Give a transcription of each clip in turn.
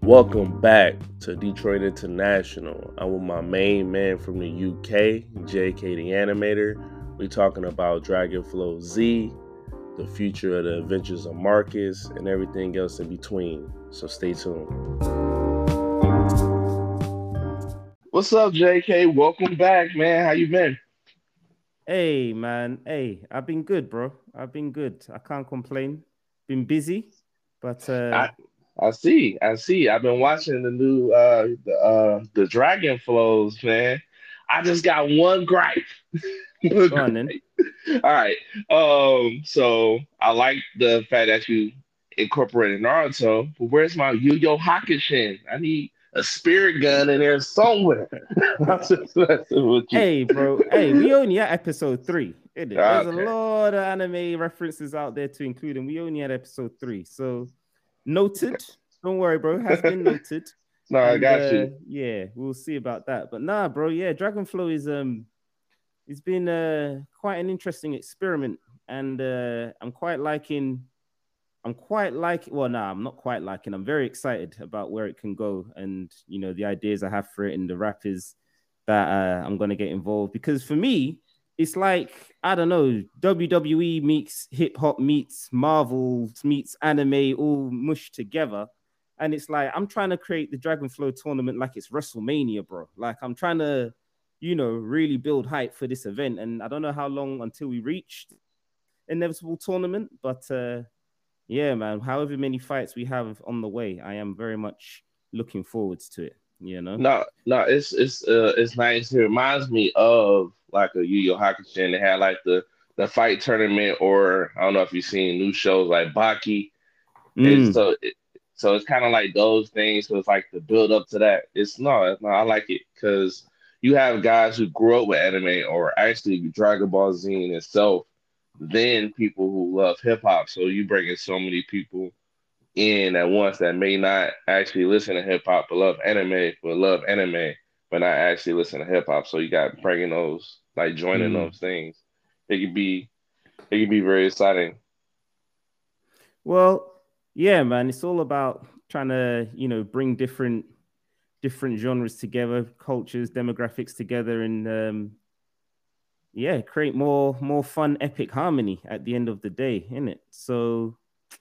Welcome back to Detroit International. I'm with my main man from the UK, JK the Animator. We're talking about Dragonflow Z, the future of the adventures of Marcus, and everything else in between. So stay tuned. What's up, JK? Welcome back, man. How you been? Hey man, hey, I've been good, bro. I've been good. I can't complain. Been busy, but I I see. I've been watching the new the Dragon Flows, man. I just got one gripe. One go on then. gripe. All right. So I like the fact that you incorporated Naruto, but where's my Yu-Yu Hakushin? I need a spirit gun in there somewhere. I'm just messing with you. Hey, bro. Hey, we only at episode 3, isn't it? There's a Okay. lot of anime references out there to include, and we only at episode 3. So noted. Don't worry, bro. Has been noted. No, I And got you. yeah, we'll see about that. But nah, bro. Yeah, Dragonflow is it's been quite an interesting experiment, and I'm quite like, well, no, I'm not quite liking. I'm very excited about where it can go, and the ideas I have for it, and the rappers that I'm gonna get involved. Because for me, it's like, I don't know, WWE meets hip hop meets Marvel meets anime all mushed together, and it's like I'm trying to create the Dragonflow tournament like it's WrestleMania, bro. Like I'm trying to, really build hype for this event, and I don't know how long until we reach inevitable tournament, but yeah, man. However many fights we have on the way, I am very much looking forward to it. You know. No, it's nice. It reminds me of like a Yu Yu Hakusho. They had like the fight tournament, or I don't know if you've seen new shows like Baki. It's Mm. so it's kind of like those things. So it's like the build up to that. It's not. I like it because you have guys who grew up with anime or actually Dragon Ball Z in itself, then people who love hip hop. So you bring in so many people in at once that may not actually listen to hip hop but love anime, but not actually listen to hip hop. So you got bringing those, like joining Mm. those things. It could be it could be very exciting. Well, yeah, man. It's all about trying to, bring different genres together, cultures, demographics together, and yeah, create more fun, epic harmony at the end of the day, isn't it? So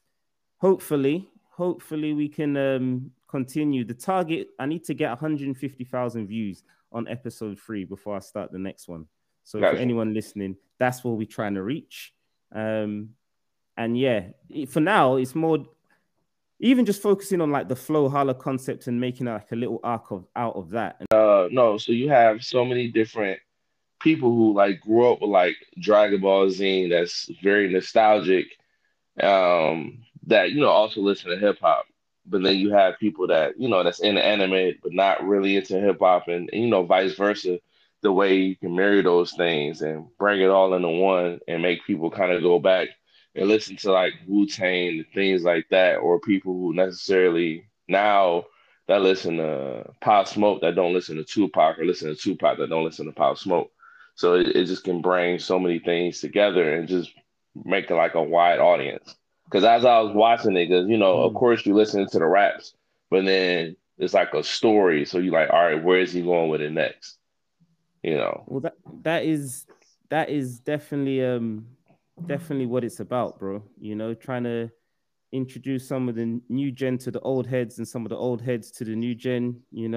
hopefully we can continue the target. I need to get 150,000 views on episode 3 before I start the next one. So for Gotcha. anyone listening, that's what we're trying to reach. um and yeah, for now it's more even just focusing on like the flow hala concept and making like a little arc of out of that. And No, so you have so many different people who like grew up with like Dragon Ball Z that's very nostalgic, that also listen to hip hop. But then you have people that that's in the anime but not really into hip hop, and vice versa. The way you can marry those things and bring it all into one and make people kind of go back and listen to like Wu Tang and things like that, or people who necessarily now that listen to Pop Smoke that don't listen to Tupac, or listen to Tupac that don't listen to Pop Smoke. So it just can bring so many things together and just make it like a wide audience. Because as I was watching it, because of mm, course you listen to the raps, but then it's like a story. So you like, all right, where is he going with it next? You know. well, that is definitely what it's about, bro. Trying to introduce some of the new gen to the old heads, and some of the old heads to the new gen.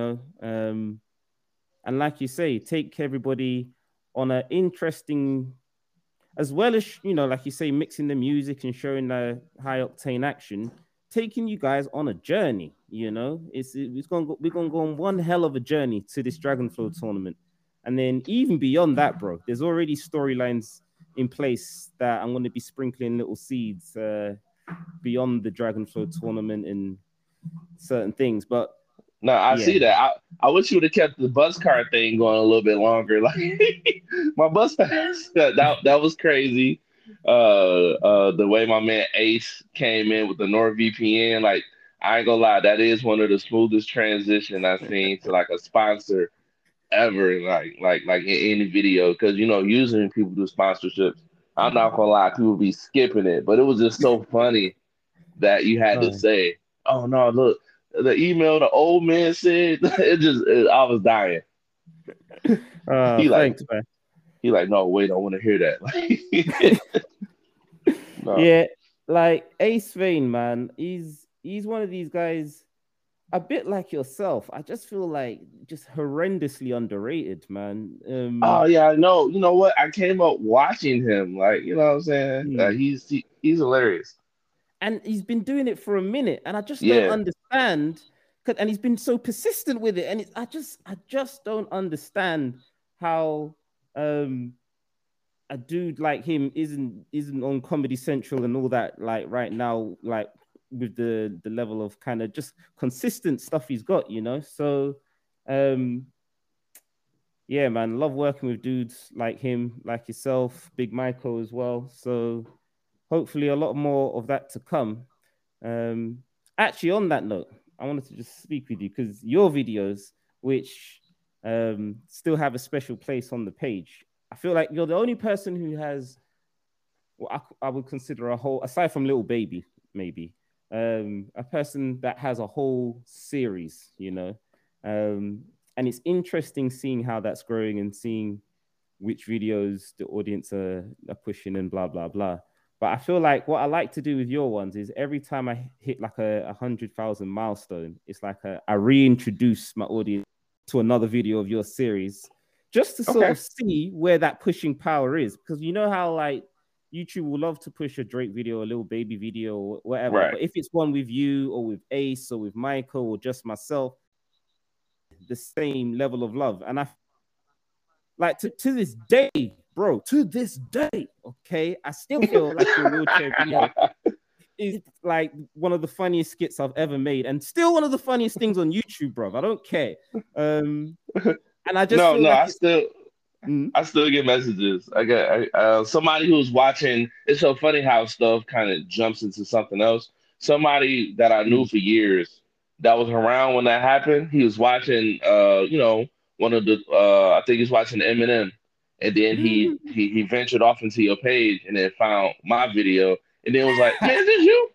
And like you say, take everybody on an interesting, as well as, like you say, mixing the music and showing the high octane action, taking you guys on a journey. It's gonna go, we're gonna go on one hell of a journey to this Dragonflow tournament, and then even beyond that, bro, there's already storylines in place that I'm going to be sprinkling little seeds beyond the Dragonflow tournament and certain things. But No, I yeah, see that. I wish you would have kept the bus car thing going a little bit longer. Like my bus pass, that was crazy. The way my man Ace came in with the NordVPN, like I ain't gonna lie, that is one of the smoothest transition I've seen to like a sponsor ever. Like in any video, because usually when people do sponsorships, I'm not gonna lie, people be skipping it, but it was just so funny that you had to uh, say, "Oh no, look." the email the old man said, I was dying. He like Thanks, man. he like, no, wait, I want to hear that. Like, no, Yeah, like Ace Vane, man. He's one of these guys, a bit like yourself. I just feel like just horrendously underrated, man. oh yeah, I know. You know what? I came up watching him. Like, you know what I'm saying? Hmm. He's hilarious. And he's been doing it for a minute, and I just don't Yeah, understand. And he's been so persistent with it, and I just don't understand how um a dude like him isn't on Comedy Central and all that, like right now, like with the level of kind of just consistent stuff he's got, you know. So um yeah, man, love working with dudes like him, like yourself, Big Michael as well. So hopefully a lot more of that to come. Um, Actually, on that note, I wanted to just speak with you because your videos, which still have a special place on the page, I feel like you're the only person who has what I would consider a whole, aside from Little Baby, maybe, a person that has a whole series, you know. Um, and it's interesting seeing how that's growing and seeing which videos the audience are pushing and blah blah blah. But I feel like what I like to do with your ones is every time I hit like a 100,000 milestone, it's like I reintroduce my audience to another video of your series just to sort okay, of see where that pushing power is. Because you know how like YouTube will love to push a Drake video, a Little Baby video, or whatever. right. But if it's one with you or with Ace or with Michael or just myself, the same level of love. And I like to this day, bro, to this day, okay, I still feel like your wheelchair video is like one of the funniest skits I've ever made, and still one of the funniest things on YouTube, bro. I don't care. Um, and I just No, feel no, like it's mm, I still get messages. I get somebody who's watching. It's so funny how stuff kind of jumps into something else. Somebody that I knew mm, for years that was around when that happened. He was watching, one of the, I think he was watching Eminem, and then he ventured off into your page and then found my video, and then was like, "Man, is this you?"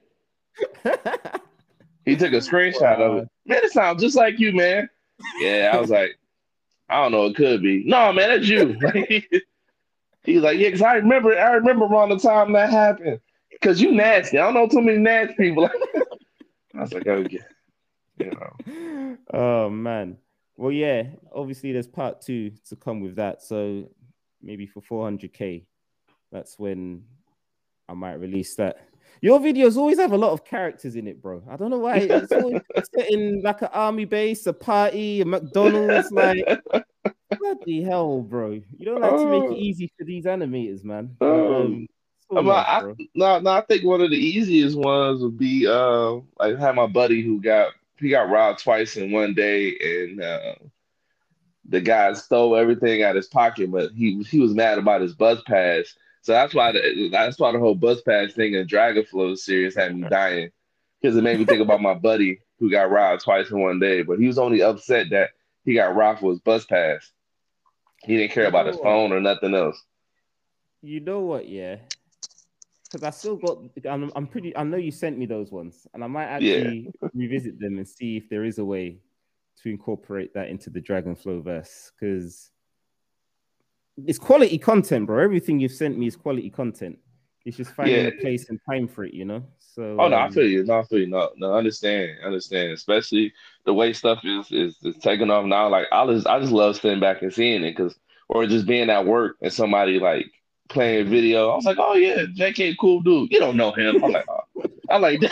He took a screenshot of it. wow. Man, it sounds just like you, man. Yeah, I was like, I don't know, it could be. No, man, that's you. He's like, yeah, because I remember around the time that happened. Because you nasty. I don't know too many nasty people. I was like, okay, you know. Oh man. Well, yeah. Obviously, there's part two to come with that. So maybe for 400K, that's when I might release that. Your videos always have a lot of characters in it, bro. I don't know why. It's always set in like an army base, a party, a McDonald's. Like, bloody hell, bro. You don't like to make it Oh, easy for these animators, man. But oh. it's all love, bro. No, no, I think one of the easiest ones would be I had my buddy who got robbed twice in one day, and the guy stole everything out of his pocket, but he was mad about his bus pass. So that's why the whole bus pass thing in Dragonflow series had me dying, because it made me think about my buddy who got robbed twice in one day. But he was only upset that he got robbed for his bus pass. He didn't care You about know his what? phone or nothing else. You know what? Yeah, because I still got. I'm pretty. I know you sent me those ones, and I might Yeah, actually revisit them and see if there is a way to incorporate that into the Dragonflow verse. Because it's quality content, bro. Everything you've sent me is quality content. It's just finding yeah. a place and time for it, you know. Oh So no, I feel you. No, I feel you. No, no, understand. Especially the way stuff is taking off now. Like I just love sitting back and seeing it, because or just being at work and somebody like playing video. I was like, oh yeah, JK, cool dude. You don't know him. I'm like, oh. I'm like,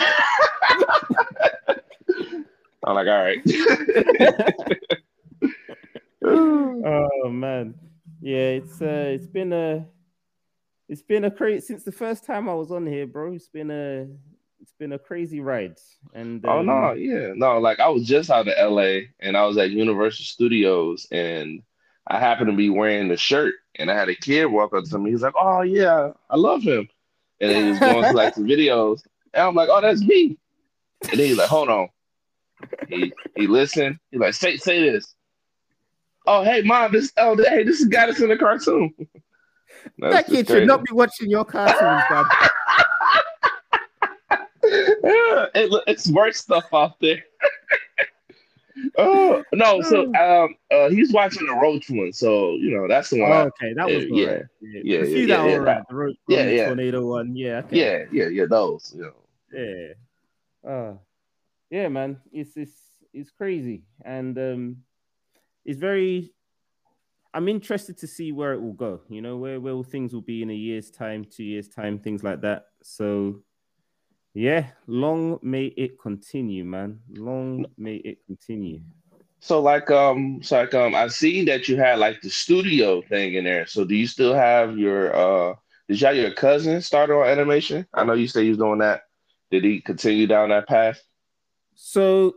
I'm like, all right. oh man, yeah, it's been a crazy since the first time I was on here, bro. It's been a crazy ride, and Oh no, yeah, no. Like I was just out of LA and I was at Universal Studios, and I happened to be wearing the shirt, and I had a kid walk up to me. He's like, "Oh yeah, I love him," and then he was going through like the videos, and I'm like, "Oh, that's me." And then he's like, "Hold on." He listened. He's like, "Say this." Oh, hey mom, this is the guy that's in the cartoon. That's that just kid should crazy. not be watching your cartoons, dad. It's worse stuff out there. Oh no, so he's watching the Roach one, so that's the one Oh, okay, that was all yeah, right. Yeah, yeah, a yeah, few yeah, that were yeah, all that, right. The rope yeah, one, the yeah, tornado one. Yeah, okay. yeah, those, Yeah. Uh, yeah, man. It's crazy, and it's very. I'm interested to see where it will go. Where things will be in a year's time, 2 years time, things like that. So yeah, long may it continue, man. Long may it continue. I've seen that you had like the studio thing in there. So do you still have your did you have your cousin start on animation? I know you said he was doing that. Did he continue down that path? So,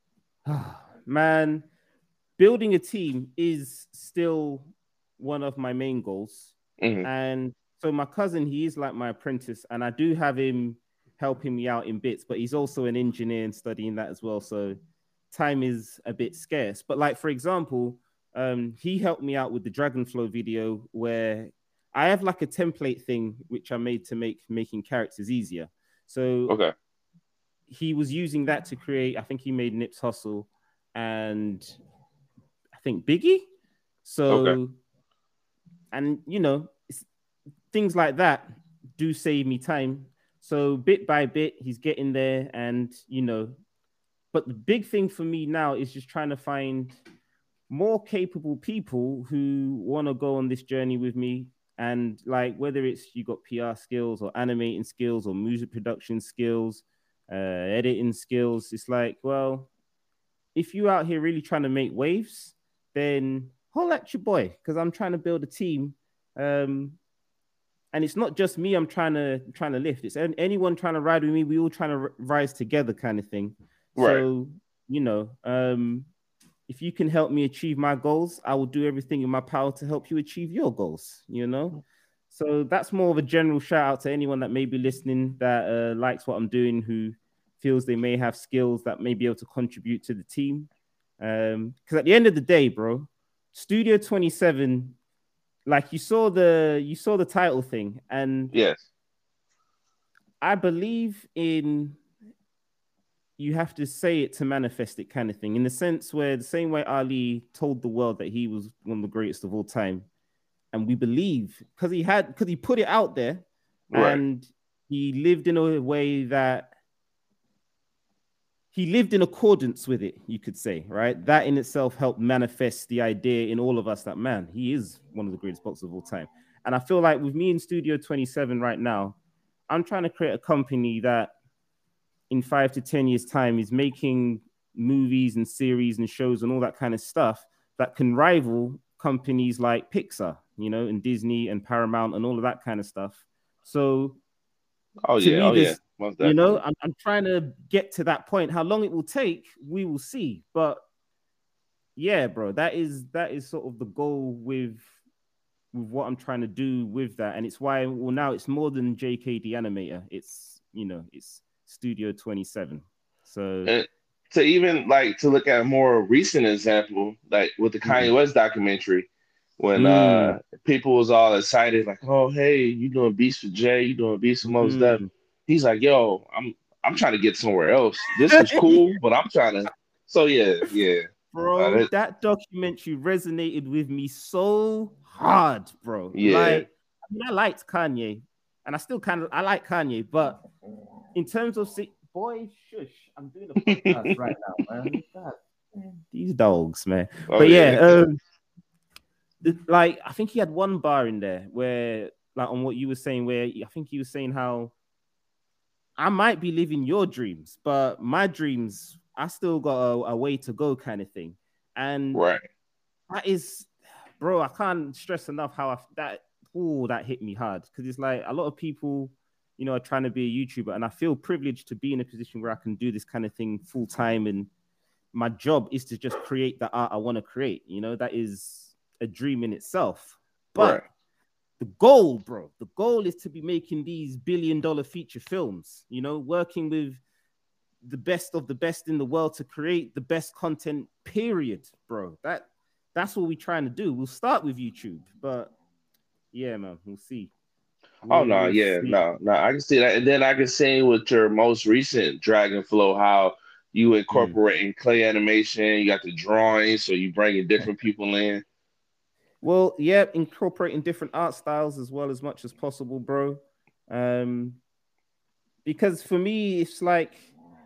man, building a team is still one of my main goals. Hmm. And so my cousin, he is like my apprentice, and I do have him helping me out in bits, but he's also an engineer and studying that as well. So time is a bit scarce. But like for example, he helped me out with the Dragonflow video where I have like a template thing which I made to make making characters easier. So Okay. he was using that to create, I think he made Nips Hustle and I think Biggie. Okay. So, and things like that do save me time. So bit by bit, he's getting there, and but the big thing for me now is just trying to find more capable people who want to go on this journey with me. And like whether it's you got PR skills or animating skills or music production skills, editing skills, it's like, well, if you out here really trying to make waves, then holla at your boy because I'm trying to build a team. Um, and it's not just me. I'm trying to lift. It's anyone trying to ride with me. We all trying to rise together, kind of thing. Right. So if you can help me achieve my goals, I will do everything in my power to help you achieve your goals. So that's more of a general shout out to anyone that may be listening that likes what I'm doing, who feels they may have skills that may be able to contribute to the team. Because at the end of the day, bro, Studio 27, like you saw the title thing, and Yes. I believe in you have to say it to manifest it kind of thing, in the sense where the same way Ali told the world that he was one of the greatest of all time, and we believe because he put it out there Right. and he lived in a way that he lived in accordance with it, you could say, right? That in itself helped manifest the idea in all of us that, man, he is one of the greatest boxers of all time. And I feel like with me in Studio 27 right now, I'm trying to create a company that in 5 to 10 years' time is making movies and series and shows and all that kind of stuff that can rival companies like Pixar, and Disney and Paramount and all of that kind of stuff. So Oh to yeah. me, Oh yeah. there's, Most definitely. I'm trying to get to that point. How long it will take, we will see. But yeah, bro, that is sort of the goal with what I'm trying to do with that. And it's why, well, now it's more than JKD Animator. It's Studio 27. So And to even like to look at a more recent example, like with the mm, Kanye West documentary, when mm, people was all excited, like, "Oh, hey, you doing beats for Jay? You doing beats for Mos Def?" mm. He's like, "Yo, I'm trying to get somewhere else. This was cool, but I'm trying to." So yeah, yeah, Bro, that, that documentary resonated with me so hard, bro. yeah, Like, I mean, I liked Kanye, and I still kind of I like Kanye, but in terms of boy, shush, I'm doing a podcast right now, man. God, man, these dogs, man. oh But yeah, yeah, like I think he had one bar in there where, like, on what you were saying, where I think he was saying how I might be living your dreams, but my dreams, I still got a way to go, kind of thing. And right, that is, bro, I can't stress enough how that hit me hard because it's like a lot of people, are trying to be a YouTuber, and I feel privileged to be in a position where I can do this kind of thing full time, and my job is to just create the art I want to create. That is a dream in itself, right. but the goal, bro, the goal is to be making these billion-dollar feature films, working with the best of the best in the world to create the best content, period, bro. That's what we're trying to do. We'll start with YouTube, but yeah, man, we'll see. Oh We no, will yeah, see. no, no. I can see that, and then I can see with your most recent Dragon Flow how you Mm. incorporating clay animation, you got the drawing, so you bringing different people in. Well, yeah, incorporating different art styles as well as much as possible, bro. Um, because for me, it's like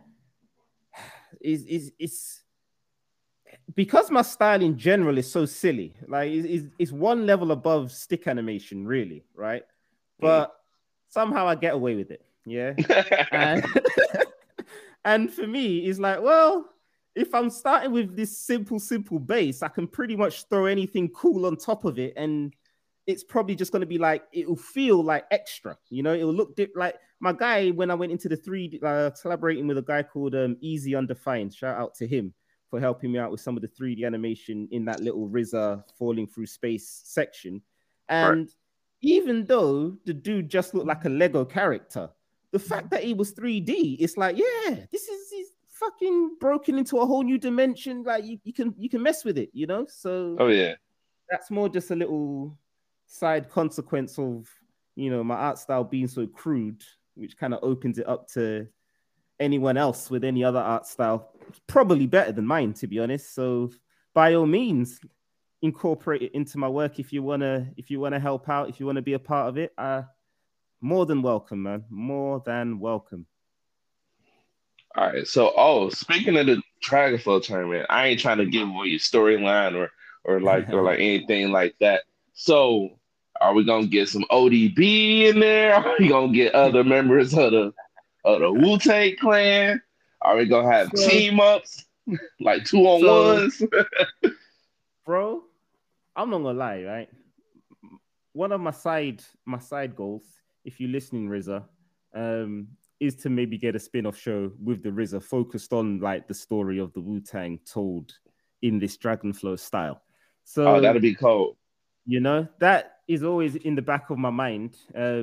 it's because my style in general is so silly. Like it's one level above stick animation, really, right? Mm. But somehow I get away with it. Yeah. And and for me, it's like, well, if I'm starting with this simple base, I can pretty much throw anything cool on top of it, and it's probably just going to be like it'll feel like extra. It'll look like my guy when I went into the 3D, collaborating with a guy called Easy Undefined. Shout out to him for helping me out with some of the 3D animation in that little RZA falling through space section. Right. And even though the dude just looked like a Lego character, the fact that he was 3D, it's like, yeah, this is he's fucking broken into a whole new dimension. Like you can mess with it, So Oh yeah. that's more just a little side consequence of my art style being so crude, which kind of opens it up to anyone else with any other art style, probably better than mine, to be honest. So by all means, incorporate it into my work if you wanna help out, if you want to be a part of it. More than welcome, man. More than welcome. All right. So, speaking of the Dragon Flow tournament, I ain't trying to give away your storyline or like anything like that. So, are we gonna get some ODB in there? Are we gonna get other members of the Wu Tang Clan? Are we gonna have so, team ups like two on so, ones? bro, I'm not gonna lie, right? One of my side goals, if you're listening, RZA, um, is to maybe get a spin-off show with the RZA focused on like the story of the Wu-Tang told in this Dragonflow style. Oh, So, that'll be cold. that is always in the back of my mind.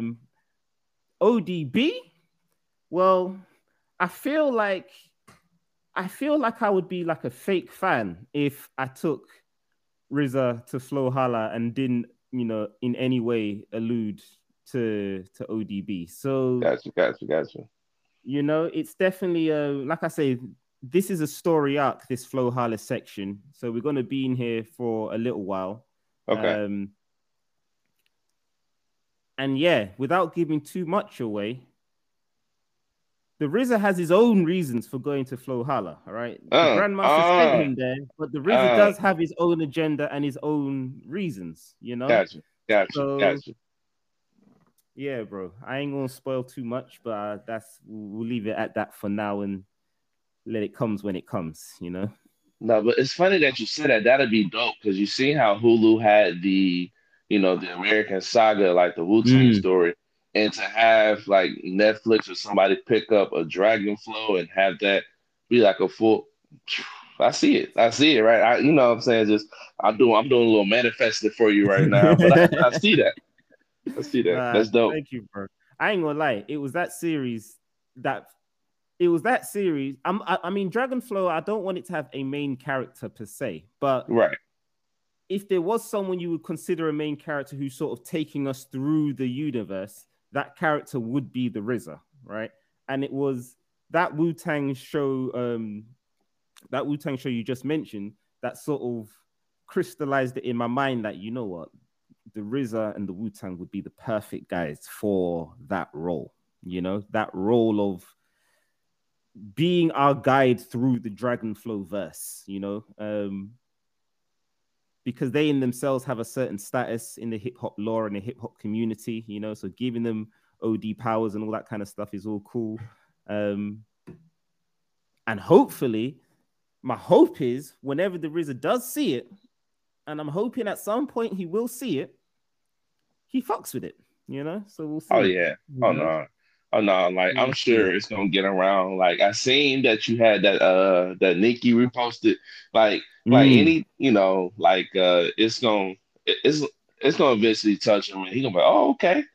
ODB, well, I feel like I would be like a fake fan if I took RZA to Flo Hala and didn't, in any way allude to ODB. So, Gotcha, gotcha, gotcha. it's definitely like I say, this is a story arc, this Flo Hala section. So we're gonna be in here for a little while. Okay. Um, and yeah, without giving too much away, the RZA has his own reasons for going to Flo Hala. All right, the Uh, Grandmaster sent uh, him there, but the RZA uh. does have his own agenda and his own reasons. Gotcha, gotcha, So gotcha. yeah, bro, I ain't gonna spoil too much, but we'll leave it at that for now and let it comes when it comes. No, but it's funny that you said that. That'd be dope because you see how Hulu had the American Saga, like the Wu-Tang Mm. story, and to have like Netflix or somebody pick up a Dragon Flow and have that be like a full. I see it. I see it. Right. You know what I'm saying? Just I'm doing a little manifesting for you right now, but I see that. I see that. Nah, That's dope. thank you, bro. I ain't gonna lie. That it was that series. I mean, Dragonflow. I don't want it to have a main character per se, but Right. if there was someone you would consider a main character who's sort of taking us through the universe, that character would be the RZA, right? And it was that Wu Tang show, you just mentioned, that sort of crystallized it in my mind that, you know what, the RZA and the Wu Tang would be the perfect guys for that role. That role of being our guide through the Dragonflow verse. Because they in themselves have a certain status in the hip hop lore and the hip hop community. So giving them OD powers and all that kind of stuff is all cool. And hopefully, my hope is whenever the RZA does see it, and I'm hoping at some point he will see it, he fucks with it. So we'll Oh see. yeah. You Oh know, no. Oh no. Like I'm we'll see. sure it's gonna get around. Like I seen that you had that Nikki reposted. Like Mm. any it's gonna eventually touch him and he gonna be like, oh okay.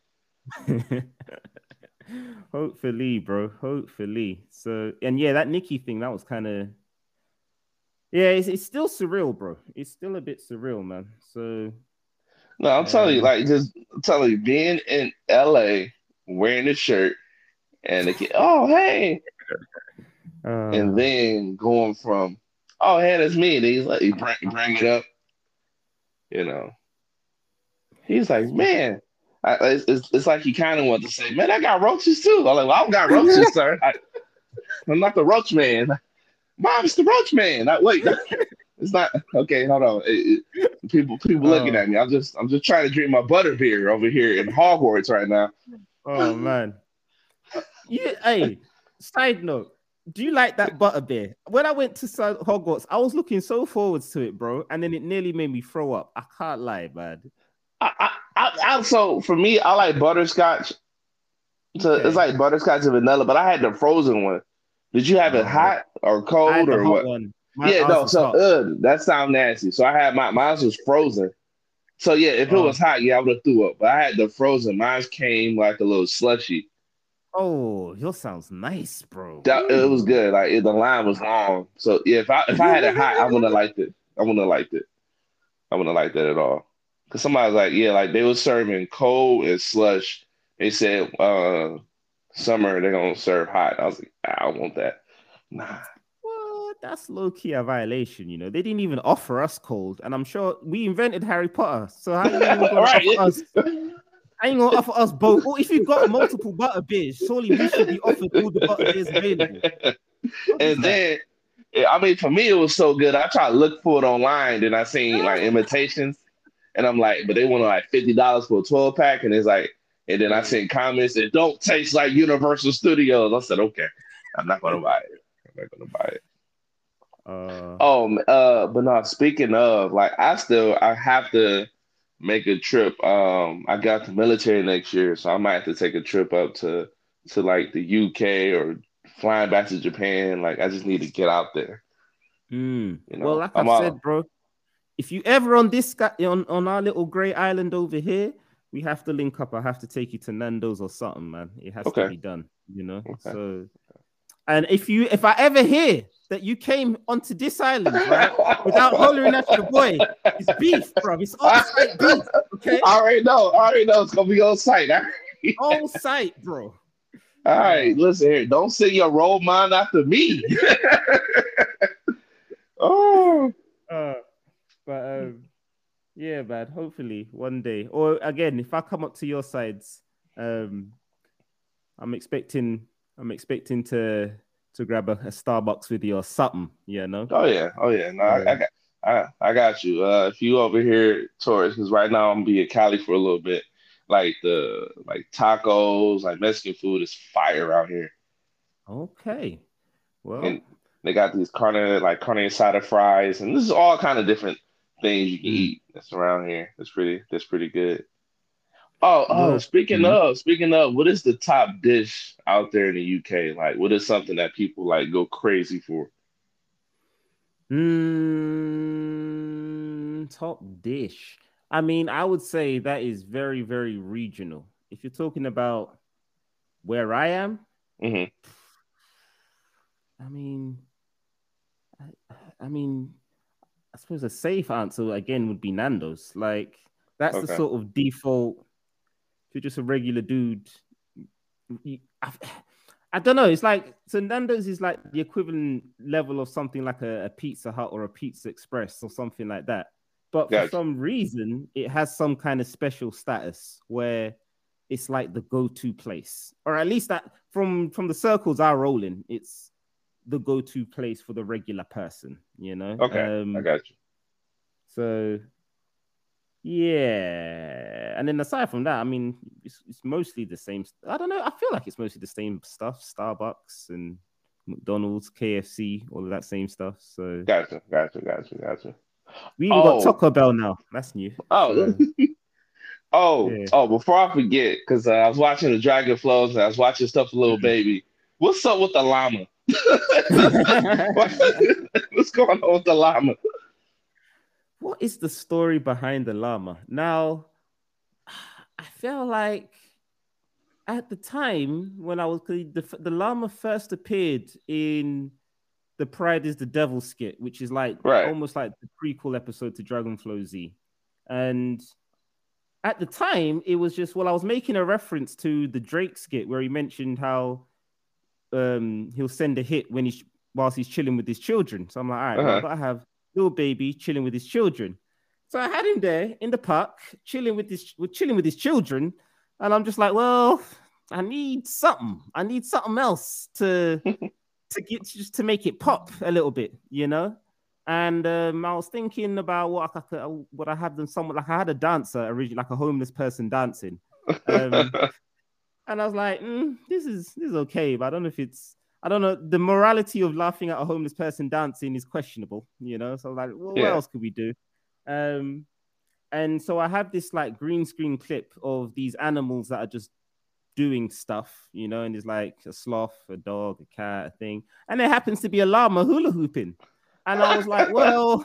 Hopefully, bro. Hopefully. So, and yeah, that Nikki thing, that was kind of, yeah, it's still surreal, bro. It's still a bit surreal, man. So, No, I'm telling you, um, like just I'm telling you, being in LA wearing the shirt and the kid, oh hey. and Uh, then going from, oh, hey, that's me. And he's like, bring it up, you know. He's like, man, it's like he kind of wants to say, man, I got roaches too. I'm like, well, I don't got roaches, sir. I'm not the roach man. Mom's the roach man. Wait, it's not. Okay, hold on. People looking oh, at me. I'm just trying to drink my butter beer over here in Hogwarts right now. oh man. Yeah, hey, side note. Do you like that butter beer? When I went to Hogwarts, I was looking so forward to it, bro. And then it nearly made me throw up. I can't lie, man. So for me, I like butterscotch. So it's Okay. like butterscotch and vanilla, but I had the frozen one. Did you have it Oh, hot or I cold had the or hot what? one. My Yeah, ours no. was So, hot. that sounds nasty. So I had mine was frozen. So yeah, if it Oh, was hot, yeah, I would have threw up. But I had the frozen. Mine came like a little slushy. oh, yours sounds nice, bro. It was Ooh. good. Like the line was long. So yeah, if I had it hot, I wouldn't have liked it. I wouldn't have liked it. I wouldn't have liked that at all. Cause somebody was like, yeah, like they were serving cold and slush. They said summer they're gonna serve hot. I was like, I don't want that. Nah. What? That's low key a violation, you know. They didn't even offer us cold, and I'm sure we invented Harry Potter. So how you even gonna offer Right. us? I ain't gonna offer us both. Or if you've got multiple butter beers, surely we should be offered all the butter beers available. What is And that? then, yeah, I mean, for me, it was so good. I tried to look for it online, then I seen like imitations, and I'm like, but they wanted like $50 for a 12 pack, and it's like, and then I Oh. seen comments, it don't taste like Universal Studios. I said, okay, I'm not gonna buy it. I'm not gonna buy it. Uh, But no, speaking of, like, I have to make a trip. I got the military next year, so I might have to take a trip up to like the UK or flying back to Japan. Like, I just need to get out there. well, like I'm I've all said, bro, if you ever on this guy on our little grey island over here, we have to link up. I have to take you to Nando's or something, man. It has to okay, be done, you know. okay. So, and if I ever hear that you came onto this island, right, without hollering at your boy, it's beef, bro. It's on site beef, okay, I already know it's gonna be on site. All right, on site, bro. all right, Uh, listen here. Don't send your role mind after me. Oh, uh, but yeah, man. Hopefully one day, or again, if I come up to your sides, um, I'm expecting I'm expecting to grab a Starbucks with you or something, you know. oh yeah, oh yeah. No, Uh, I got you. If you over here, Taurus, because right now I'm gonna be in Cali for a little bit. Like the like tacos, like Mexican food is fire out here, okay. and Well, they got these carne asada fries, and this is all kind of different things you can mm, eat that's around here. That's pretty good. Oh, well, speaking of, what is the top dish out there in the UK? Like, what is something that people like go crazy for? top dish. I mean, I would say that is very, very regional. If you're talking about where I am, Hmm. I mean, I mean, I suppose a safe answer again would be Nando's. Like that's the Okay, sort of default. If you're just a regular dude, I don't know. It's like so Nando's is like the equivalent level of something like a Pizza Hut or a Pizza Express or something like that. But for gotcha. some reason, it has some kind of special status where it's like the go-to place, or at least that from the circles I roll in, it's the go-to place for the regular person. You know. Okay, I got you. So yeah, and then aside from that, I mean, it's mostly the same. I don't know. I feel like it's mostly the same stuff: Starbucks and McDonald's, KFC, all of that same stuff. So Gotcha. we even got Oh, Taco Bell now. That's new. oh, So oh, yeah. oh! Before I forget, because I was watching the Dragon Flows and I was watching stuff with Little Baby. What's up with the llama? What's going on with the llama? What is the story behind the llama? Now, I feel like at the time when I was the llama first appeared in the Pride is the Devil skit, which is like Right. almost like the prequel episode to Dragonflow Z. And at the time, it was just, well, I was making a reference to the Drake skit where he mentioned how he'll send a hit when whilst he's chilling with his children. So I'm like, all right, well, I Uh-huh. gotta have little baby chilling with his children. So I had him there in the park, chilling with his children, and I'm just like, well, I need something. I need something else to get just to make it pop a little bit, you know. And I was thinking about what I had them somewhat like I had a dancer originally, like a homeless person dancing. Um, and I was like, this is okay, but I don't know if it's I don't know. The morality of laughing at a homeless person dancing is questionable, you know. So I was like, well, what Yeah. else could we do? Um, and so I have this like green screen clip of these animals that are just doing stuff, you know, and there's like a sloth, a dog, a cat, a thing, and there happens to be a llama hula hooping. And I was like, well,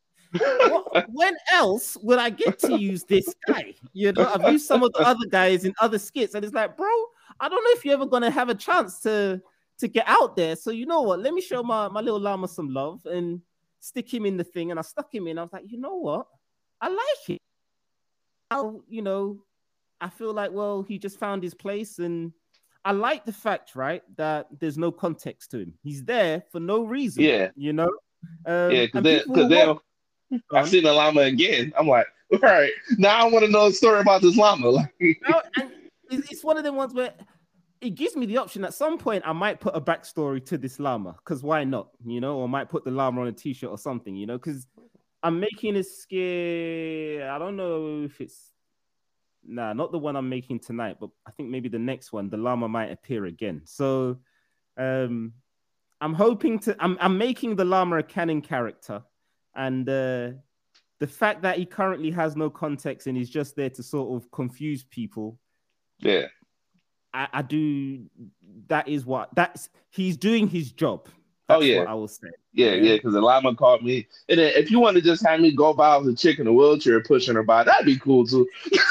when else would I get to use this guy? You know, I've used some of the other guys in other skits, and it's like, bro, I don't know if you're ever gonna have a chance to get out there. So you know what? Let me show my little llama some love and stick him in the thing. And I stuck him in. I was like, you know what? I like it. Now, you know, I feel like, well, he just found his place, and I like the fact, right, that there's no context to him. He's there for no reason, Yeah. you know. Yeah. Because And then, people because will then watch I on. seen the llama again. I'm like, all right, now I want to know a story about this llama. Like, No, and it's one of them ones where it gives me the option at some point I might put a backstory to this llama because why not, you know, or might put the llama on a t-shirt or something, you know, because I'm making a scare. I don't know if it's not the one I'm making tonight, but I think maybe the next one, the llama might appear again. So um I'm hoping to I'm making the llama a canon character, and the fact that he currently has no context and he's just there to sort of confuse people, yeah. I do. That is what that's he's doing his job. Oh That's yeah. what I will say. Yeah, Yeah. yeah, because the llama caught me. And then if you want to just have me go by with a chick in a wheelchair pushing her by, that'd be cool too.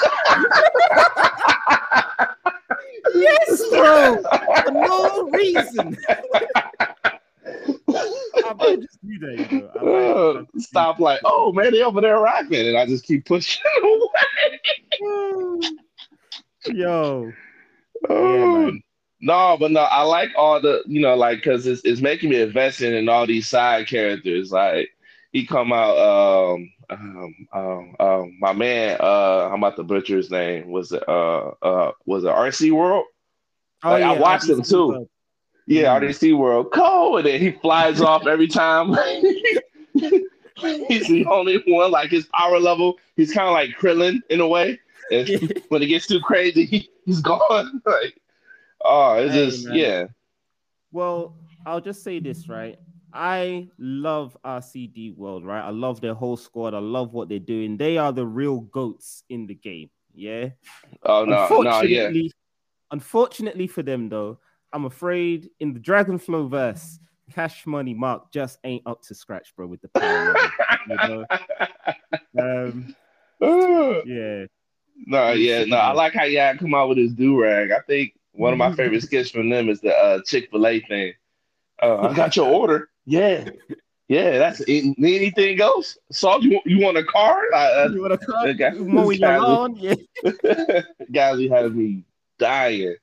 Yes, bro. For no reason. I might just do that, you know. I just do Stop like, oh man, they over there rapping, and I just keep pushing that. Yo, yeah, away. man. No, but no, I like all the, like, because it's making me invested in all these side characters. Like, he come out, my man, I'm about to butcher his name. Was it RC World? Oh Like, I yeah, watched him RDC too. World. Yeah, Mm. RC World. Cole, and then he flies off every time. He's the only one, like his power level. He's kind of like Krillin in a way. And Yeah. when it gets too crazy, he's gone. Like, oh, it's Hey, just, man. yeah. Well, I'll just say this, right? I love RCD World, right? I love their whole squad. I love what they're doing. They are the real goats in the game. Yeah. Oh no, no, yeah. Unfortunately, unfortunately for them, though, I'm afraid in the Dragonflow verse, Cash Money Mark just ain't up to scratch, bro, with the power level. You know? Um, yeah, No, we'll yeah, no. see, I man. like how y'all come out with this do rag. I think one of my favorite skits from them is the Chick-fil-A thing. I got your order. Yeah, yeah. Need anything else? Salt? You want a card? You want to cut? This Mowing your guys, lawn? Yeah. guys, be having me dying,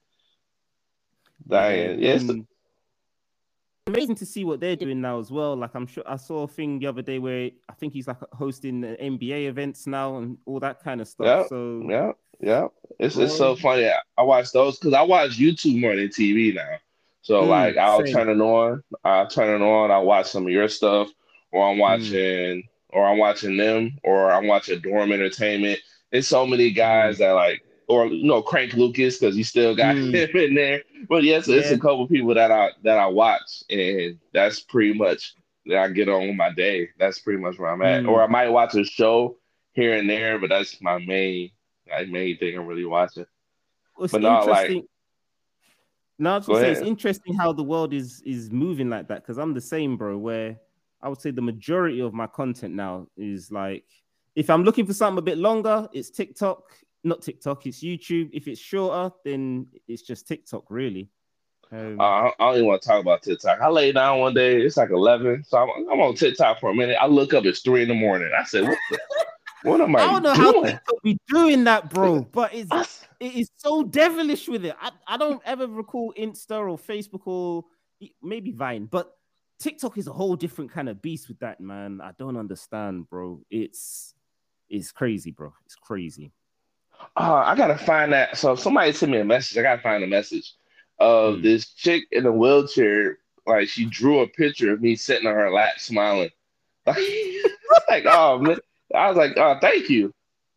Yeah. dying. Yes, And amazing to see what they're doing now as well. Like I'm sure I saw a thing the other day where I think he's like hosting the NBA events now and all that kind of stuff. yeah, So, yeah, yeah. It's bro, so funny. I watch those because I watch YouTube more than TV now. So like same. I'll turn it on, I watch some of your stuff, or Mm, I'm watching them, or I'm watching Dorm Entertainment. There's so many mm, guys that like, or Crank Lucas because you still got mm. him in there. But yes, it's a Yeah. couple people that I watch, and that's pretty much that I get on with my day. That's pretty much where I'm at. Or Mm. I might watch a show here and there, but that's my main thing I'm really watching. It's But not like, interesting. No, I was go gonna say it's ahead. interesting how the world is moving like that because I'm the same, bro. Where I would say the majority of my content now is like if I'm looking for something a bit longer, it's TikTok, not TikTok, it's YouTube. If it's shorter, then it's just TikTok, really. Um, I don't even want to talk about TikTok. I lay down one day, it's like 11, so I'm on TikTok for a minute. I look up, it's 3 in the morning. I said, what the? What am I I don't know how doing? TikTok be doing that, bro. But I, it is so devilish with it. I don't ever recall Insta or Facebook or maybe Vine, but TikTok is a whole different kind of beast with that, man. I don't understand, bro. It's crazy, bro. It's crazy. I gotta find that. So if somebody sent me a message. I gotta find a message of Mm. this chick in a wheelchair. Like she drew a picture of me sitting on her lap smiling. Like, oh man. I was like, oh, thank you.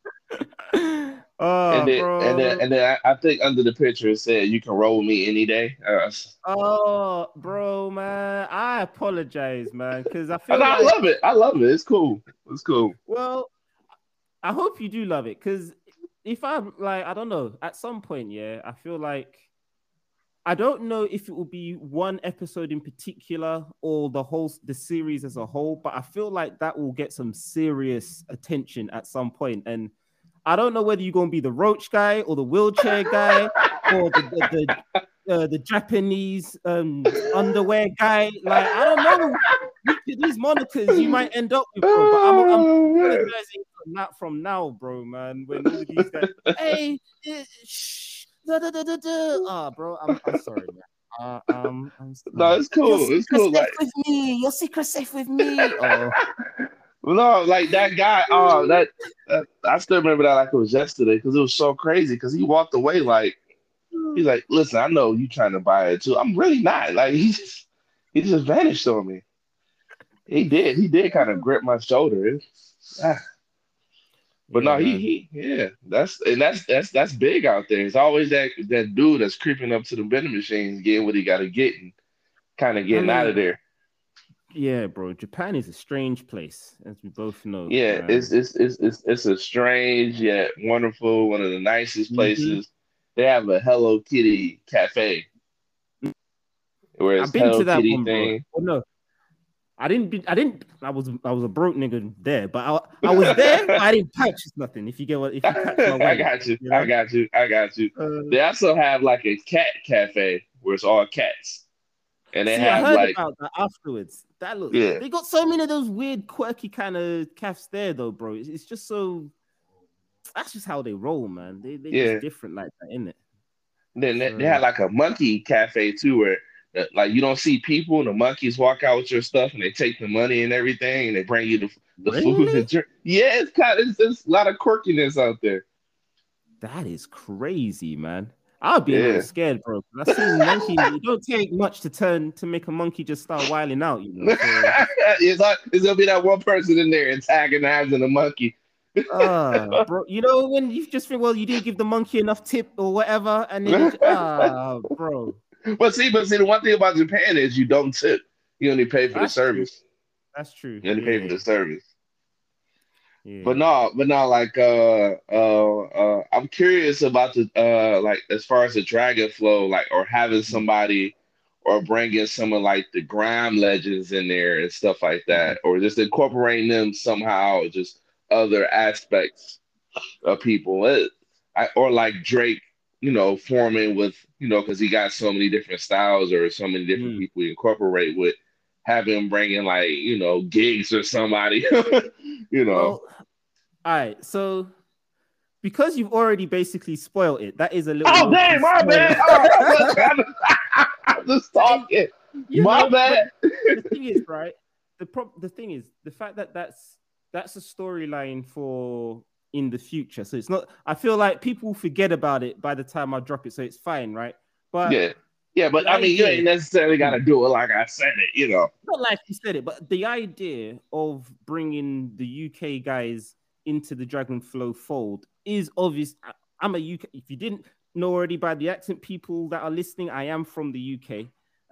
And Oh, then and then bro. and then I think under the picture it said you can roll with me any day. Oh, bro, man. I apologize, man, because I And feel I like, love it. I love it. It's cool. It's cool. well, I hope you do love it, because if I'm like, I don't know, at some point, yeah, I feel like I don't know if it will be one episode in particular or the series as a whole, but I feel like that will get some serious attention at some point. And I don't know whether you're gonna be the roach guy or the wheelchair guy or the Japanese underwear guy. Like I don't know which of these monikers you might end up with, bro. But I'm Oh man. apologizing for that from now, bro, man. When all of these guys, hey, shh, da, da, da, da, da. Ah, bro, I'm sorry, man. I'm No, sorry. it's Your cool. It's secret cool. safe Like with me. Your secret safe with me. Oh, no, like that guy. Oh, that I still remember that like it was yesterday because it was so crazy. Because he walked away like he's like, "Listen, I know you trying to buy it too. I'm really not." Like he just vanished on me. He did. He did kind of grip my shoulder. Ah, but yeah, no, man. yeah. That's big out there. It's always that dude that's creeping up to the vending machines, getting what he got to get, and kind of I getting out of mean, there. yeah, bro. Japan is a strange place, as we both know, Yeah, man. it's a strange yet wonderful, one of the nicest Hmm. places. They have a Hello Kitty cafe where I've it's been Hello to that Kitty one, bro. thing. Oh no, I didn't. I didn't. I was a broke nigga there, but I was there. But I didn't purchase nothing. If you catch my I way, got you. you I know. got you. I got you. Uh, They also have like a cat cafe where it's all cats, and they See, I have heard like about that afterwards. That look, yeah, they got so many of those weird, quirky kind of cafes there, though, bro. It's just so. That's just how they roll, man. They're just yeah. different like that, isn't it? Then they So had like a monkey cafe too, where like you don't see people, and the monkeys walk out with your stuff, and they take the money and everything, and they bring you the food really, and drink. Yeah, it's a lot of quirkiness out there. that is crazy, man. I'd be a little Yeah. scared, bro. I've seen monkeys. It don't take much to make a monkey just start wiling out, you know. So It's gonna be that one person in there antagonizing the monkey. bro, you know when you just think, well, you didn't give the monkey enough tip or whatever, and then bro, But see, the one thing about Japan is you don't tip. You only pay for the that's true. service. That's true. You only pay for Yeah, the service. But yeah. no, but no, like I'm curious about the like as far as the Dragon Flow, like or having Mm, somebody or bringing some of like the grime legends in there and stuff like mhm. that, or just incorporating them somehow, just other aspects of people, or like Drake, forming with because he got so many different styles or so many different Mm. people he incorporate with, have him bringing like gigs or somebody, you know. Well, all right. So because you've already basically spoiled it, that is a little Oh low key dang, my spoiler. bad. Oh, I'm just talking. You My know, but bad. the thing is, right? The thing is the fact that that's a storyline for in the future. So it's not. I feel like people forget about it by the time I drop it, so it's fine, right? But Yeah. Yeah, but the I mean, you idea, ain't necessarily got hmm, to do it like I said it. not like you said it, but the idea of bringing the UK guys into the Dragonflow fold is obvious. I'm a UK. If you didn't know already by the accent, people that are listening, I am from the UK.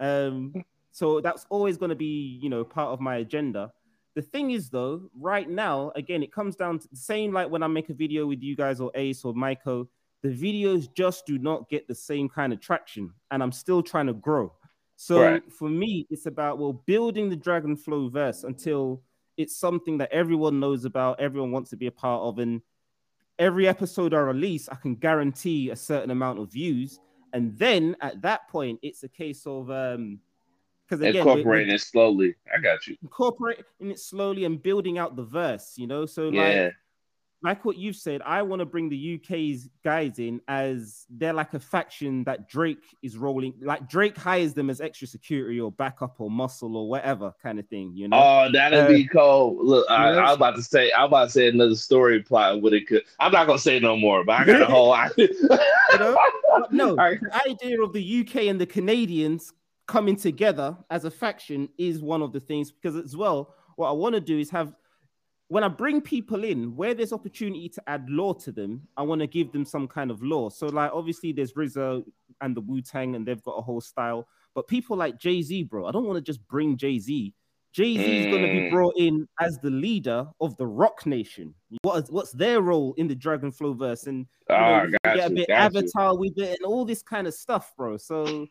So that's always going to be, part of my agenda. The thing is, though, right now, again, it comes down to the same like when I make a video with you guys or Ace or Maiko, the videos just do not get the same kind of traction, and I'm still trying to grow. Right. So for me, it's about building the Dragonflow verse until it's something that everyone knows about, everyone wants to be a part of, and every episode I release, I can guarantee a certain amount of views. And then at that point, it's a case of because again, we're Incorporating it slowly. I got you. incorporating it slowly and building out the verse, So like Yeah. like what you've said, I want to bring the UK's guys in as they're like a faction that Drake is rolling. Like Drake hires them as extra security or backup or muscle or whatever kind of thing, you know? Oh, that'd Uh, be cold. Look, you know, I was about to say, I was about to say another story plot what it could. I'm not gonna say no more, but I got a you whole. know? But no, I, the idea of the UK and the Canadians coming together as a faction is one of the things because as well, what I want to do is have when I bring people in, where there's opportunity to add law to them, I want to give them some kind of law. So, like, obviously, there's RZA and the Wu Tang, and they've got a whole style. But people like Jay Z, bro, I don't want to just bring Jay Z. Jay Z is going to be mm, brought in as the leader of the Rock Nation. What's their role in the Dragon Flow verse? And ah, we can get a bit got you. Avatar with it and all this kind of stuff, bro. So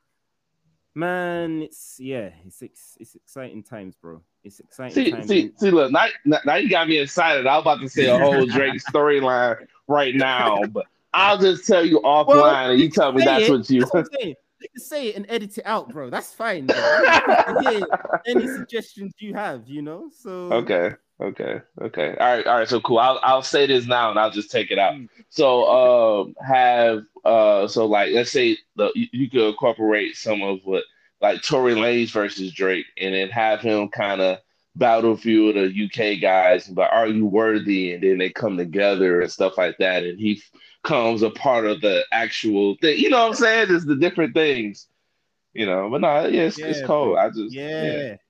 man, it's exciting times, bro. It's exciting times, and See. Look, now you got me excited. I was about to say a whole Drake storyline right now, but I'll just tell you well, offline, and you you can tell me say that's it. what you. That's what I'm saying. You can say it and edit it out, bro. That's fine. Bro. I'm happy to hear any suggestions you have. So Okay. All right. So cool. I'll say this now, and I'll just take it out. mm, So have so like let's say you could incorporate some of what like Tory Lanez versus Drake, and then have him kind of battle few the UK guys, but are you worthy? And then they come together and stuff like that, and comes a part of the actual thing. You know what I'm saying? Just the different things. But no, yeah, it's yeah, cold. bro. I just yeah. Yeah,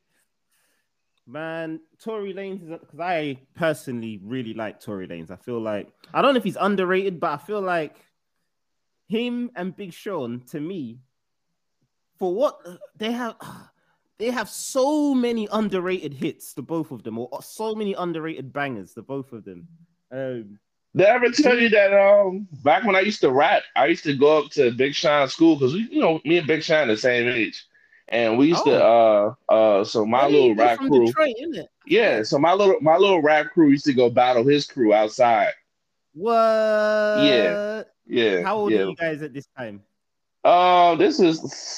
man. Tory Lanez is because I personally really like Tory Lanez. I feel like I don't know if he's underrated, but I feel like him and Big Sean to me for what they have so many underrated hits, the both of them, or so many underrated bangers, the both of them. Um, Did I ever tell you Big, that back when I used to rap, I used to go up to Big Sean's school because me and Big Sean the same age, and we used to oh, so my little they're rap from crew, Detroit, isn't it? yeah, Yeah. so my little rap crew used to go battle his crew outside. Yeah, What? yeah, How old are yeah. you guys at this time? This is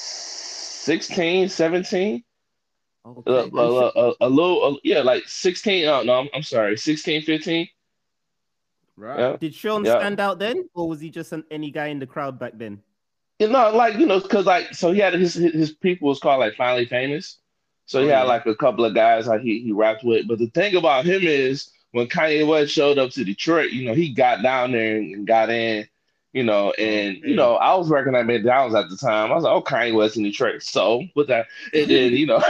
16, 17. Okay, and A little, yeah, like 16. Oh, no, I'm sorry, 16, 15. right. Yeah, Did Sean yeah. stand out then, or was he just any guy in the crowd back then? Like because like so he had his people was called like Finally Famous, so he Oh had yeah. like a couple of guys like he rapped with. But the thing about him is when Kanye West showed up to Detroit, he got down there and got in, and Okay. I was working at McDonald's at the time. I was like, oh, Kanye West in Detroit, so with that, and then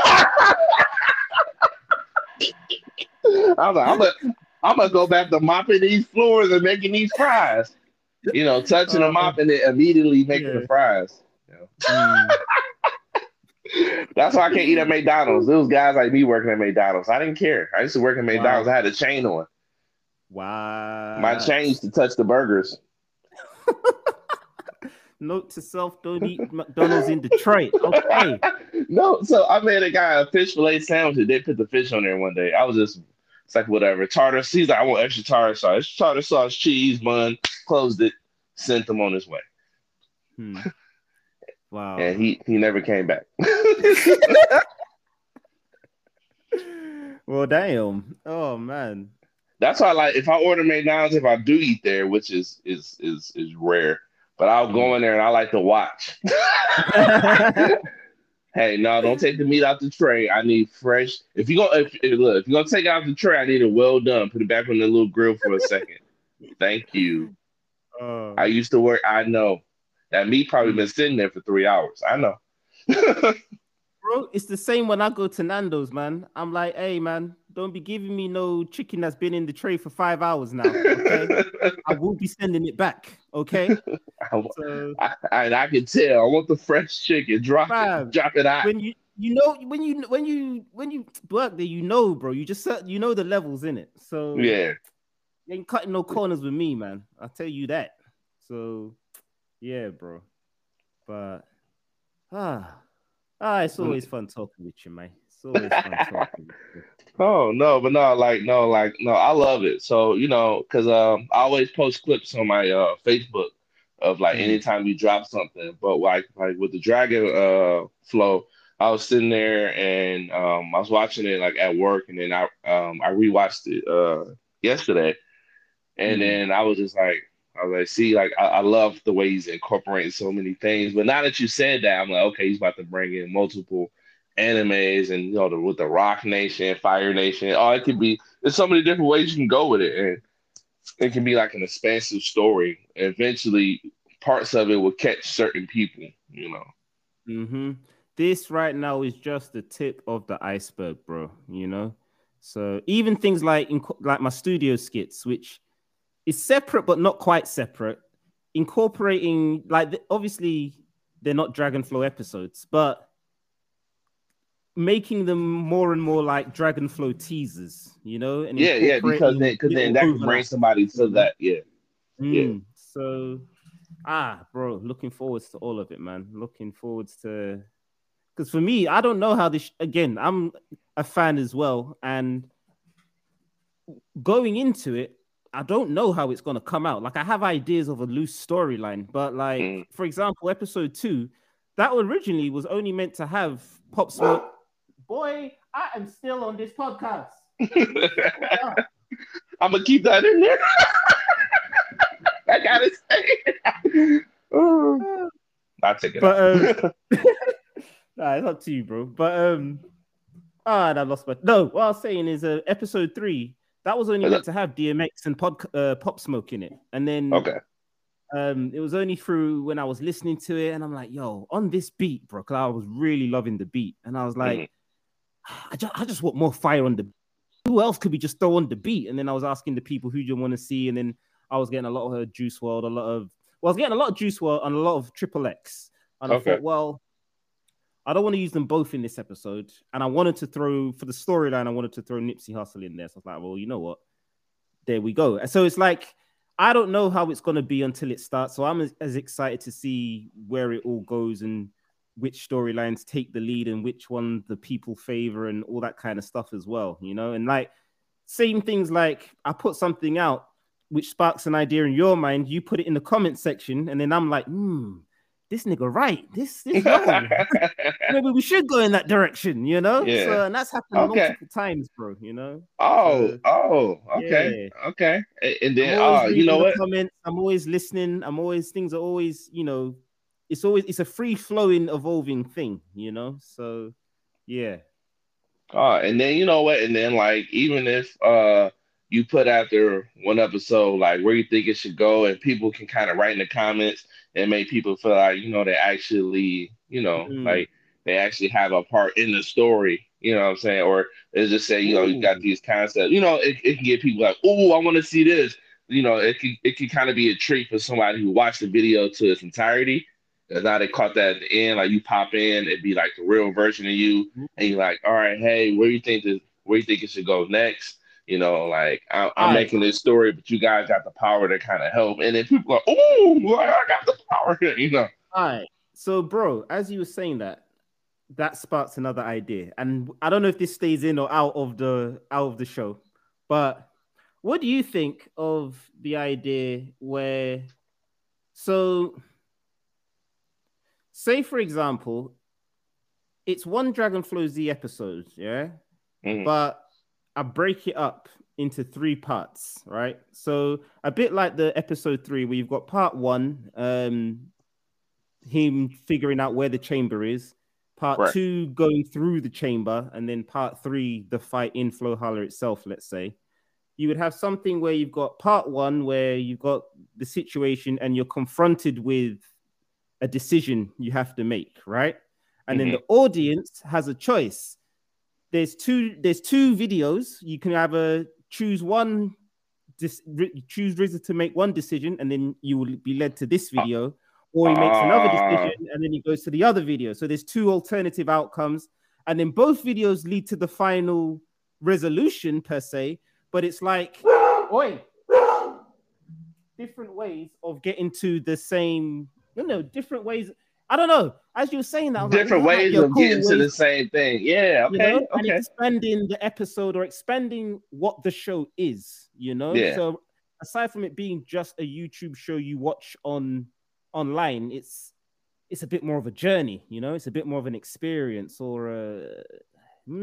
I was like, I'm gonna go back to mopping these floors and making these fries. Touching them Oh up and then immediately making the yeah. fries. Mm. That's why I can't eat at McDonald's. There was guys like me working at McDonald's. I didn't care. I used to work at McDonald's. Wow. I had a chain on. My chain What? used to touch the burgers. Note to self: don't eat McDonald's in Detroit. Okay. No, so I made a guy a fish fillet sandwich. And they put the fish on there one day. I was just, it's like whatever. Tartar. He's like, I want extra tartar sauce. Tartar sauce, cheese, bun. Closed it. Sent him on his way. Hmm. And Wow. he never came back. Well, damn. Oh man. That's why, like, if I order McDonald's, if I do eat there, which is rare, but I'll go Hmm. in there and I like to watch. Hey, no, don't take the meat out the tray. I need fresh. If you're gonna take it out the tray, I need it well done. Put it back on the little grill for a second. Thank you. I Oh. used to work. I know that meat probably Hmm. been sitting there for 3 hours. I know. Bro, it's the same when I go to Nando's, man. I'm like, hey, man, don't be giving me no chicken that's been in the tray for 5 hours now. Okay. I will be sending it back. Okay. I, So, I can tell. I want the fresh chicken. fam, Drop it out. when when you work there, bro, you know the levels in it. So Yeah. you ain't cutting no corners with me, man. I'll tell you that. So yeah, bro. But ah, it's always fun talking with you, man. It's always fun talking with you. Oh no, but no, I love it. So because I always post clips on my Facebook of like Hmm. anytime you drop something. But like with the Dragon flow, I was sitting there and I was watching it like at work, and then I rewatched it yesterday, And Mm. then I was like, see, like I love the way he's incorporating so many things. But now that you said that, I'm like, okay, he's about to bring in multiple animes and with the Rock Nation, Fire Nation. Oh, it could be there's so many different ways you can go with it. And it can be like an expansive story. Eventually parts of it will catch certain people. Mm-hmm. This right now is just the tip of the iceberg, bro. So even things like like my studio skits, which is separate but not quite separate, incorporating obviously they're not Dragonflow episodes, but making them more and more like Dragonflow teasers, and Yeah, yeah, incorporating because then little that could bring overlaps. somebody to that. Yeah, yeah. So bro, looking forward to all of it, man. Looking forward to because for me, I don't know how this. Again, I'm a fan as well, and going into it, I don't know how it's gonna come out. Like I have ideas of a loose storyline, but like Mm. for example, episode 2, that originally was only meant to have Pop Smoke. Boy, I am still on this podcast. I'm gonna keep that in there. I gotta say. Oh, I'll take it But out. it's up to you, bro. But and I lost my. No, what I was saying is, episode 3 that was only meant to have DMX and Pop Smoke in it, and then Okay. it was only through when I was listening to it, and I'm like, yo, on this beat, bro, because I was really loving the beat, and I was like, Mhm. I just want more fire on the. Who else could we just throw on the beat? And then I was asking the people who do you want to see, and then I was getting a lot of Juice WRLD, I was getting a lot of Juice WRLD and a lot of Triple X, and I Okay. thought, well, I don't want to use them both in this episode. And I wanted to throw, for the storyline, I wanted to throw Nipsey Hussle in there. So I was like, well, you know what? There we go. And so it's like, I don't know how it's going to be until it starts. So I'm as excited to see where it all goes and which storylines take the lead and which one the people favor and all that kind of stuff as well, And like, same things like I put something out which sparks an idea in your mind, you put it in the comment section, and then I'm like, this nigga right. This yo, maybe we should go in that direction. Yeah. So and that's happened Okay. multiple times, bro. Oh, So oh, okay, yeah. okay. And I'm then, always you know reading the what? comments, I'm always listening, things are always, it's a free flowing, evolving thing. So yeah. And then you know what? And then like even if you put out there one episode like where you think it should go, and people can kind of write in the comments and make people feel like they actually Mm. like they actually have a part in the story. You know what I'm saying? Or they just say you got Ooh. these concepts. It can get people like, oh, I want to see this. It can kind of be a treat for somebody who watched the video to its entirety. Because now they caught that at the end, like you pop in, it'd be like the real version of you, and you're like, all right, hey, where you think it should go next? Like I'm All right. making this story, but you guys got the power to kind of help. And then people are, oh, I got the power. All right. So, bro, as you were saying that sparks another idea. And I don't know if this stays in or out of the show, but what do you think of the idea where so say for example, it's one Dragonflow Z episode, yeah? Mhm. But I break it up into 3 parts, right? So a bit like the episode 3, where you've got part 1, him figuring out where the chamber is, part Right. 2 going through the chamber, and then part 3 the fight in Flowhala itself, let's say. You would have something where you've got part 1 where you've got the situation and you're confronted with a decision you have to make, right? And then Hmm. the audience has a choice. There's two videos. You can either choose choose RZA to make one decision, and then you will be led to this Uh, video, or he makes another decision, uh, and then he goes to the other video. So there's 2 alternative outcomes, and then both videos lead to the final resolution per se. But it's like, oi, different ways of getting to the same, different ways. I don't know. As you were saying that, I was like, different that might be ways a of cool getting to way, the same thing. Yeah. Okay. and Okay. expanding the episode or expanding what the show is. Yeah. So aside from it being just a YouTube show you watch online, it's a bit more of a journey. It's a bit more of an experience, or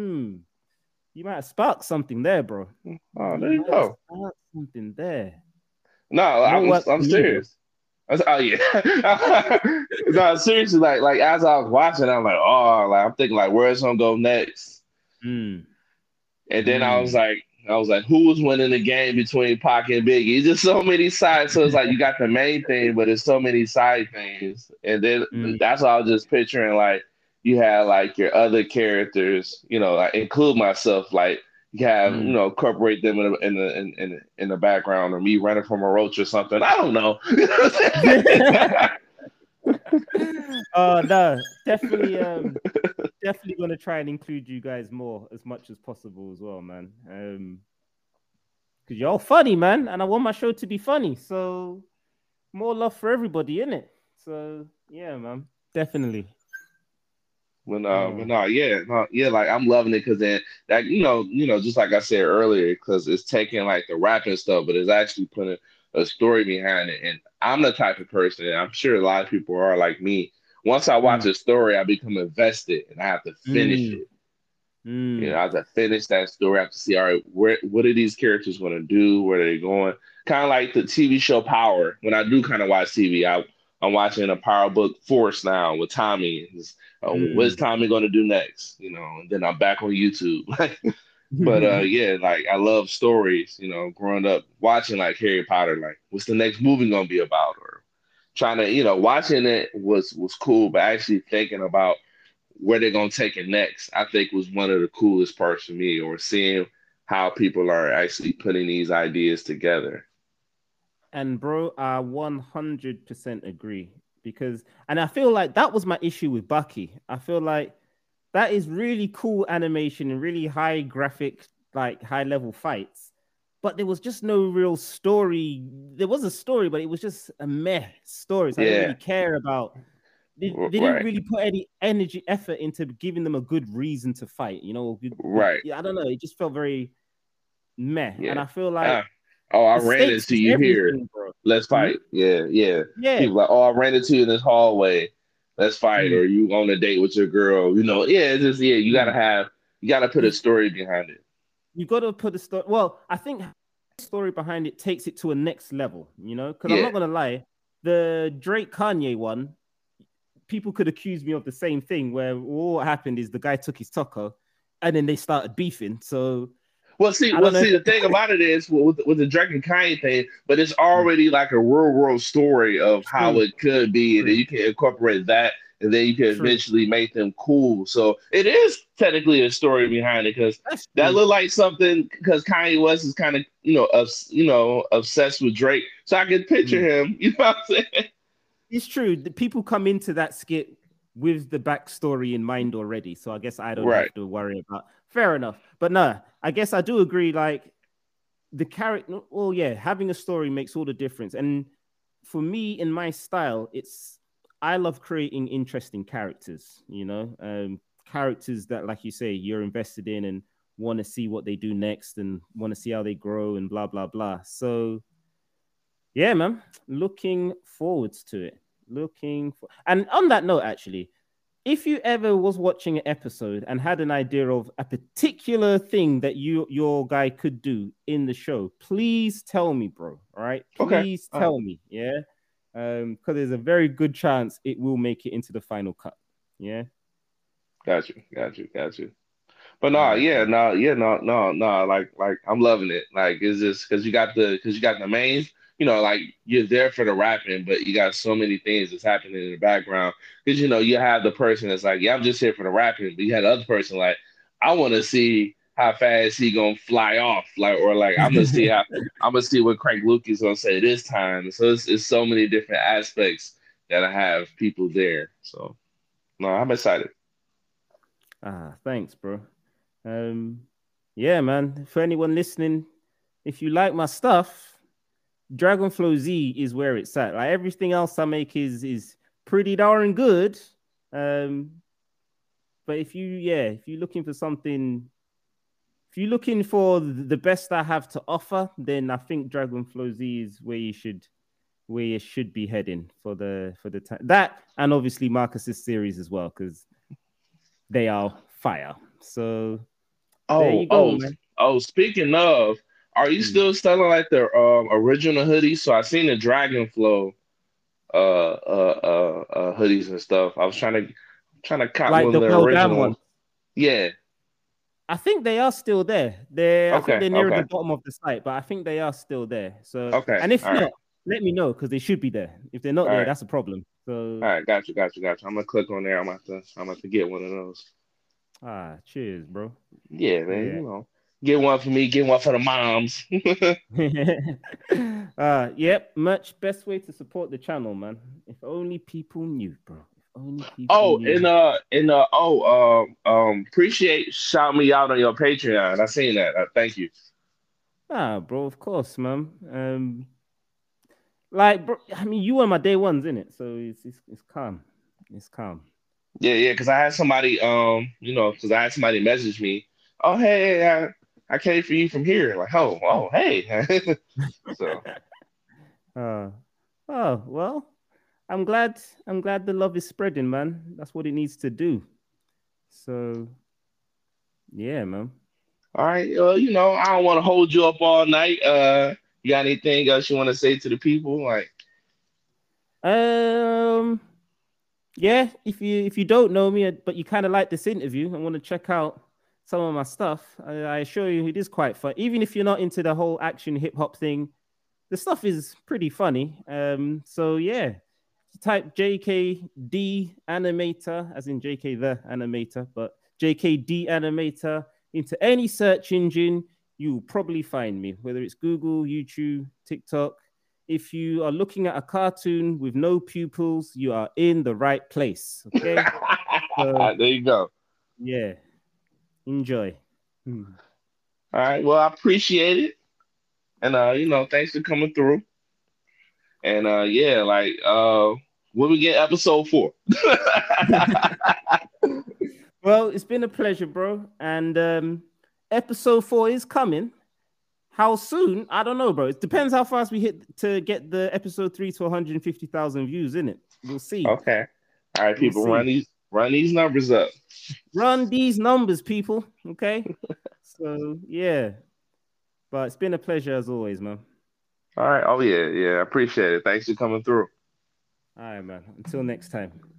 you might have sparked something there, bro. Oh, You there you might have go. sparked something there. No, More work I'm for me, bro. serious. Oh yeah. No, seriously, like as I was watching, I'm like, oh, like I'm thinking like where's gonna go next? Mm, And then mm. I was like, who was winning the game between Pac and Biggie? It's just so many sides. So it's like you got the main thing, but there's so many side things. And then Mm, that's what I was just picturing. Like you had like your other characters, I include myself. Like you have, mm. incorporate them in the background, or me running from a roach or something. I don't know. You know what I'm Oh no, definitely definitely gonna try and include you guys more as much as possible as well, man. Because you're all funny, man, and I want my show to be funny. So more love for everybody, innit? So yeah, man. Definitely. But Oh. no, yeah, no, yeah, like I'm loving it because then that just like I said earlier, because it's taking like the rapping stuff, but it's actually putting a story behind it. And I'm the type of person, and I'm sure a lot of people are like me. Once I watch Mm, a story, I become invested, and I have to finish mm, it. mm, I have to finish that story. I have to see, all right, what are these characters going to do? Where are they going? Kind of like the TV show Power. When I do kind of watch TV, I'm watching a Power Book Force now with Tommy. What's mm. Tommy going to do next? And then I'm back on YouTube. But yeah, like I love stories. Growing up watching like Harry Potter, like what's the next movie going to be about? Or trying to, watching it was cool, but actually thinking about where they're gonna take it next, I think was one of the coolest parts for me, or seeing how people are actually putting these ideas together. And bro, I 100% agree because, and I feel like that was my issue with Bucky. I feel like that is really cool animation and really high graphic, like high level fights, but there was just no real story. There was a story, but it was just a meh story. So I didn't really Yeah, care about. They didn't right, really put any energy effort into giving them a good reason to fight. right, Yeah, I don't know. It just felt very meh, and yeah. I feel like Ah, oh, I the ran stakes into is you here. everything, bro. Let's Hmm? fight. Yeah, yeah. Yeah. People like, oh, I ran into you in this hallway. Let's fight. Mm, Or you on a date with your girl. Yeah. It's just yeah. mm. You gotta put a You story behind it. you got to put the story. Well, I think the story behind it takes it to a next level. Because I'm Yeah. not gonna lie, the Drake Kanye one, people could accuse me of the same thing. Where all what happened is the guy took his taco, and then they started beefing. So I Well, don't know if see, the thing about it is with the Drake and Kanye thing, but it's already like a real world story of how true, it could be, and then true, you can incorporate that, and then you can true. eventually make them cool. So it is technically a story behind it, because That's that true. looked like something, because Kanye West is kind of obsessed with Drake, so I can picture Mm. him. You know what I'm saying? It's true. The people come into that skit with the backstory in mind already. So I guess I don't Right. have to worry about. Fair enough. But no, I guess I do agree. Like the character, well, yeah, having a story makes all the difference. And for me, in my style, I love creating interesting characters. Characters that, like you say, you're invested in and want to see what they do next and want to see how they grow and blah blah blah. So yeah, man. Looking forward to it. And on that note, actually, if you ever was watching an episode and had an idea of a particular thing that your guy could do in the show, please tell me, bro. All right. Okay. Please All right. tell me. Yeah. Because there's a very good chance it will make it into the final cut. Yeah. Got you. Got you. Got you. But All no, right, yeah, bro. no, yeah, no, no, no. Like I'm loving it. Like it's just because you got the main. Like you're there for the rapping, but you got so many things that's happening in the background. Because you have the person that's like, yeah, I'm just here for the rapping, but you had the other person like, I want to see how fast he gonna fly off, like, or like I'm gonna see what Craig Lucas gonna say this time. So it's so many different aspects that I have people there. So no, I'm excited. Thanks, bro. Um, yeah, man. For anyone listening, if you like my stuff, Dragonflow Z is where it's at. Like everything else I make is pretty darn good. Um, but if you're looking for something, if you're looking for the best I have to offer, then I think Dragonflow Z is where you should be heading for the time. That and obviously Marcus's series as well, because they are fire. So there Oh, you go, oh, man. oh, speaking of, Are you Mm. still selling like the original hoodies? So I seen the Dragon Flow hoodies and stuff. I was trying to cop Like one of the the well done original ones. ones. Yeah. I think they are still there. I think Okay. they're near the Okay. bottom of the site, but I think they are still there. So, Okay. and if All right. not, let me know because they should be there. If they're not All there, right. that's a problem. All So, right. Got you. Got you. Got you. I'm gonna click on there. I'm gonna have to get one of those. cheers, bro. Yeah, man. Yeah. You know, get one for me. Get one for the moms. Yep. Much best way to support the channel, man. If only people knew, bro. If only people Oh, knew. appreciate shout me out on your Patreon. I seen that. Thank you. Bro, of course, man. Like, bro, I mean, you were my day ones, in it, so it's calm. It's calm. Yeah, yeah, because I had somebody, because I had somebody message me, oh, hey, I came for you from here. Like, oh, hey. So, Uh, oh well, I'm glad. I'm glad the love is spreading, man. That's what it needs to do. So yeah, man. all right, I don't want to hold you up all night. You got anything else you want to say to the people? Like, Um, yeah. If you don't know me, but you kind of like this interview and want to check out some of my stuff, I assure you it is quite fun. Even if you're not into the whole action hip hop thing, the stuff is pretty funny. So yeah, type JKD animator, as in JK the animator, but JKD animator into any search engine, you'll probably find me, whether it's Google, YouTube, TikTok. If you are looking at a cartoon with no pupils, you are in the right place. Okay. So there you go. yeah, enjoy. Hmm. All right, well, I appreciate it, and thanks for coming through. And yeah, like when we get episode 4. Well, it's been a pleasure, bro. And episode 4 is coming. How soon? I don't know, bro. It depends how fast we hit to get the episode 3 to 150,000 views, in it. We'll see. Okay. All right, We'll people, see. run these numbers up. Run these numbers, people. Okay. So, yeah. But it's been a pleasure as always, man. All right. Oh yeah, yeah. I appreciate it. Thanks for coming through. All right, man. Until next time.